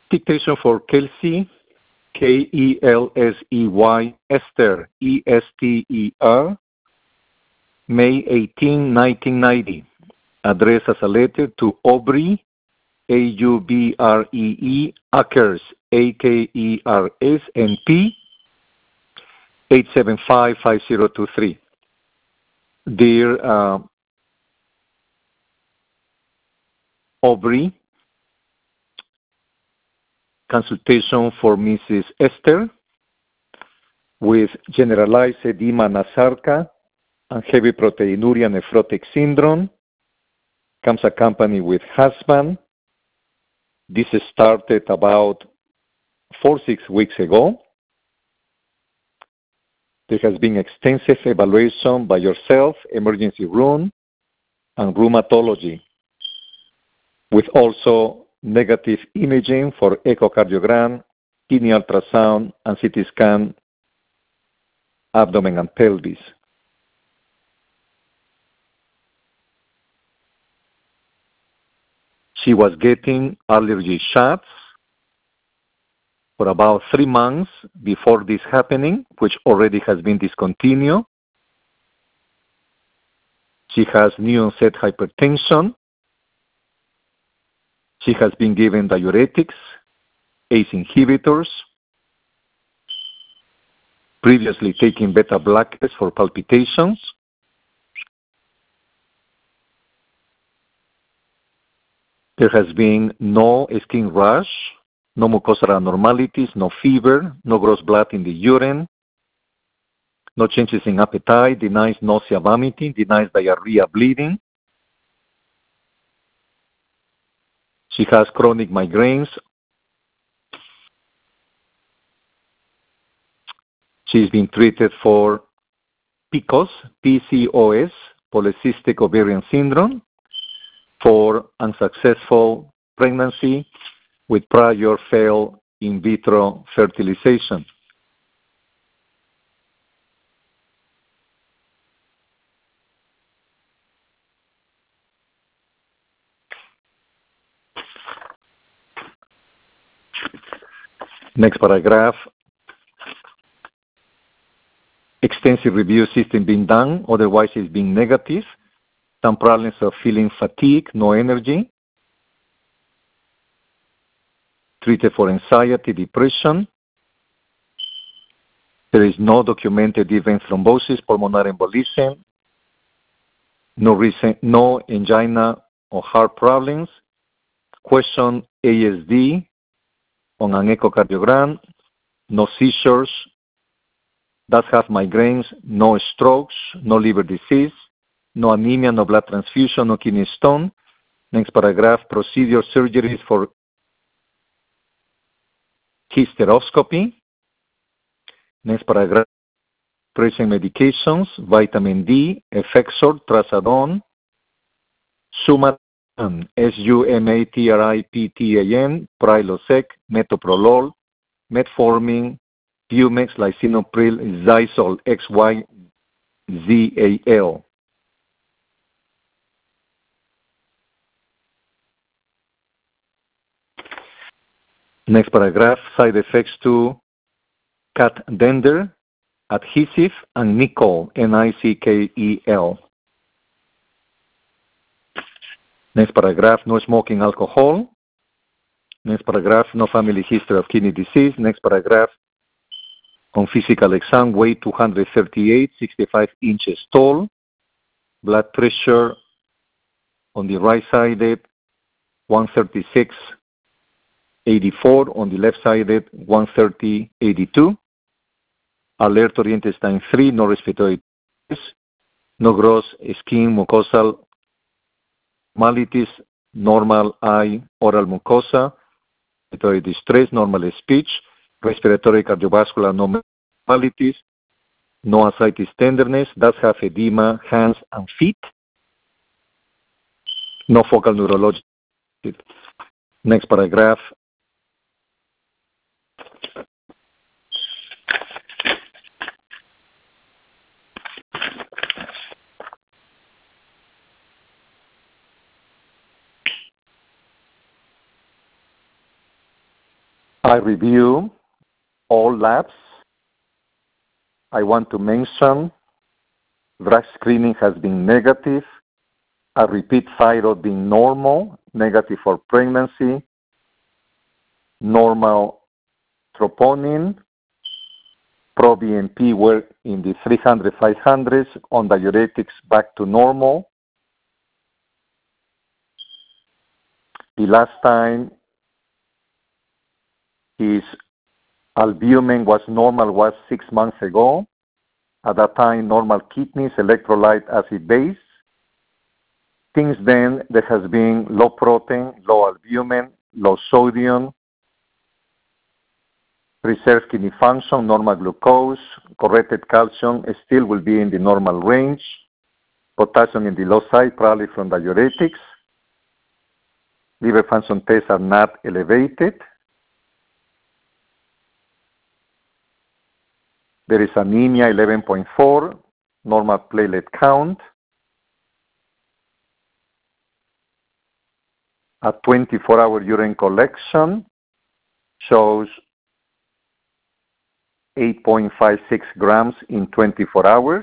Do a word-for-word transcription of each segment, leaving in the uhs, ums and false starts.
Dictation for Kelsey, K E L S E Y, Esther, E S T E R, May eighteenth, nineteen ninety. Address as a letter to Aubrey, A U B R E E, Akers, A K E R S, N P, eight seven five, five zero two three. Dear uh, Aubrey, consultation for Missus Esther with generalized edema nasarca and heavy proteinuria nephrotic syndrome. Comes accompanied with husband. This started about four, six weeks ago. There has been extensive evaluation by yourself, emergency room, and rheumatology, with also negative imaging for echocardiogram, kidney ultrasound, and C T scan, abdomen and pelvis. She was getting allergy shots for about three months before this happening, which already has been discontinued. She has new onset hypertension. She has been given diuretics, A C E inhibitors, previously taking beta blockers for palpitations. There has been no skin rash, no mucosal abnormalities, no fever, no gross blood in the urine, no changes in appetite, denies nausea, vomiting, denies diarrhea, bleeding. She has chronic migraines. She's been treated for P C O S, P C O S, polycystic ovarian syndrome, for unsuccessful pregnancy with prior failed in vitro fertilization. Next paragraph. Extensive review system being done, otherwise it's being negative. Some problems of feeling fatigue, no energy. Treated for anxiety, depression. There is no documented event thrombosis, pulmonary embolism, no recent, no angina or heart problems. Question A S D on an echocardiogram, no seizures, does have migraines, no strokes, no liver disease, no anemia, no blood transfusion, no kidney stone. Next paragraph, procedure surgeries for hysteroscopy. Next paragraph, present medications, vitamin D, Effexor, Trazodone, Sumatriptan, S U M A T R I P T A N, Prilosec, Metoprolol, Metformin, Pumex, Lisinopril, Zysol, X Y Z A L. Next paragraph, side effects to cat dander, adhesive, and nickel, N I C K E L. Next paragraph, no smoking alcohol. Next paragraph, no family history of kidney disease. Next paragraph, on physical exam, weight two hundred thirty-eight, sixty-five inches tall. Blood pressure on the right side, one thirty-six, eighty-four, on the left side, one thirty, eighty-two. Alert oriented time three, no respiratory distress, no gross skin mucosal abnormalities, normal eye, oral mucosa, respiratory distress, normal speech, respiratory cardiovascular abnormalities, no ascites tenderness, does have edema, hands and feet, no focal neurologic. Next paragraph. I review all labs. I want to mention drug screening has been negative. A repeat thyroid being normal, negative for pregnancy. Normal troponin. Pro-B N P were in the three hundred, five hundreds. On diuretics, back to normal. The last time his albumin was normal was six months ago. At that time, normal kidneys, electrolyte acid base. Since then, there has been low protein, low albumin, low sodium, preserved kidney function, normal glucose, corrected calcium still will be in the normal range, potassium in the low side, probably from diuretics. Liver function tests are not elevated. There is anemia eleven point four, normal platelet count. A twenty-four hour urine collection shows eight point five six grams in twenty-four hours.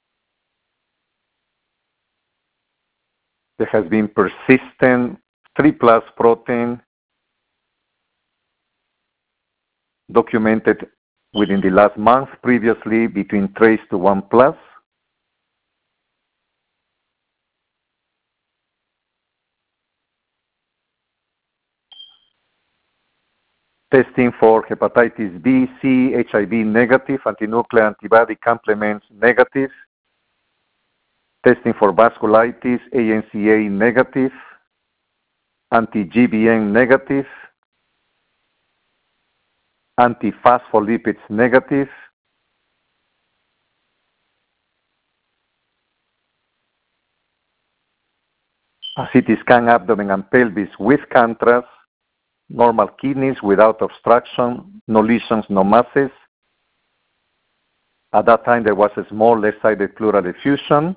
There has been persistent three plus protein documented within the last month, previously between trace to one plus. Testing for hepatitis B, C, H I V negative, antinuclear antibody complements negative. Testing for vasculitis, A N C A negative, anti-G B M negative, anti-phospholipids negative, a C T scan abdomen and pelvis with contrast, normal kidneys without obstruction, no lesions, no masses. At that time, there was a small left-sided pleural effusion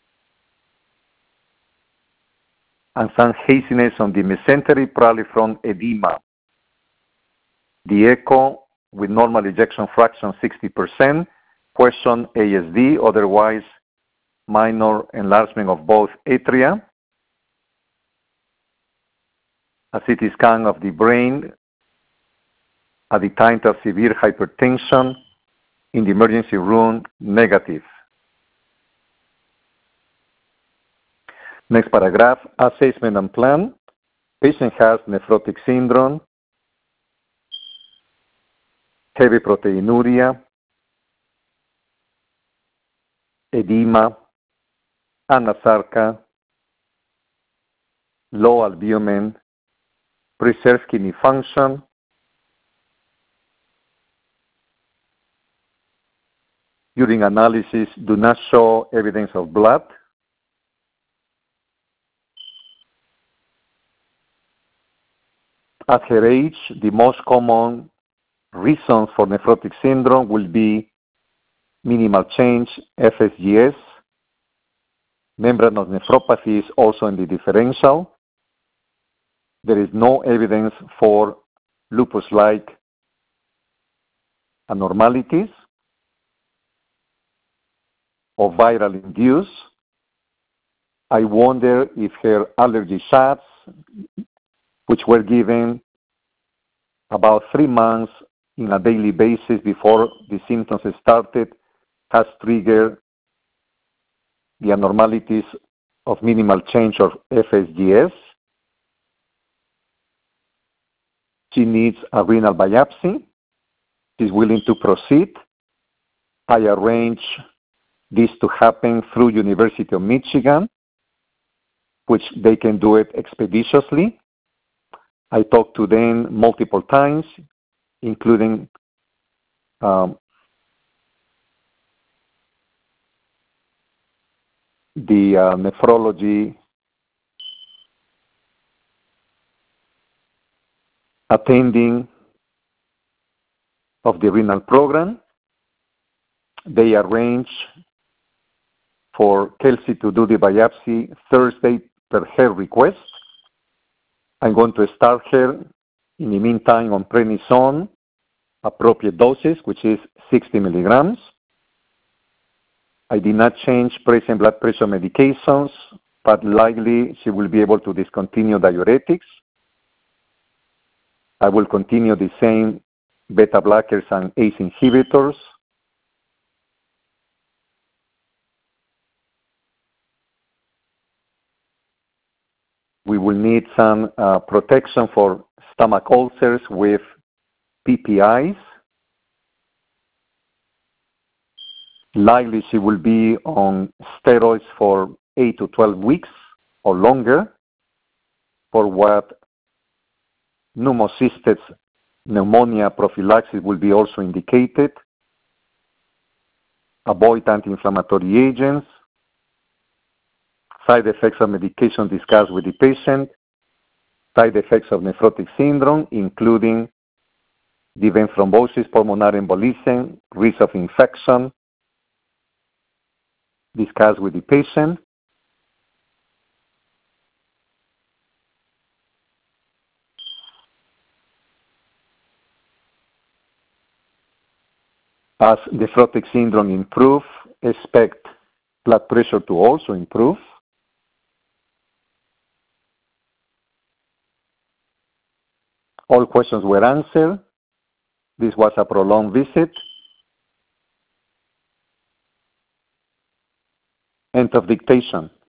and some haziness on the mesentery, probably from edema. The echo with normal ejection fraction sixty percent, question A S D, otherwise minor enlargement of both atria. A C T scan of the brain at the time of severe hypertension in the emergency room, negative. Next paragraph, assessment and plan. Patient has nephrotic syndrome, heavy proteinuria, edema, anasarca, low albumin, preserved kidney function, urine analysis do not show evidence of blood. At her age, the most common reasons for nephrotic syndrome will be minimal change, F S G S, membranous nephropathy is also in the differential. There is no evidence for lupus-like abnormalities or viral induced. I wonder if her allergy shots, which were given about three months in a daily basis before the symptoms started, has triggered the abnormalities of minimal change of F S G S. She needs a renal biopsy. She's willing to proceed. I arrange this to happen through University of Michigan, which they can do it expeditiously. I talked to them multiple times, including um, the uh, nephrology attending of the renal program. They arrange for Kelsey to do the biopsy Thursday per her request. I'm going to start her In the meantime, on prednisone, appropriate doses, which is sixty milligrams. I did not change present blood pressure medications, but likely she will be able to discontinue diuretics. I will continue the same beta blockers and A C E inhibitors. We will need some uh, protection for stomach ulcers with P P Is. Likely she will be on steroids for eight to twelve weeks or longer for what pneumocystis pneumonia prophylaxis will be also indicated. Avoid anti-inflammatory agents. Side effects of medication discussed with the patient. Side effects of nephrotic syndrome, including the vein thrombosis, pulmonary embolism, risk of infection, discussed with the patient. As nephrotic syndrome improves, expect blood pressure to also improve. All questions were answered. This was a prolonged visit. End of dictation.